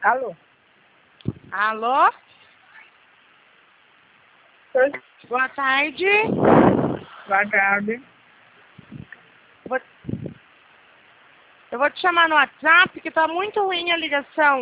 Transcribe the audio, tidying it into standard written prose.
Alô? Alô? Oi. Boa tarde. Boa tarde. Eu vou te chamar no WhatsApp, que tá muito ruim a ligação.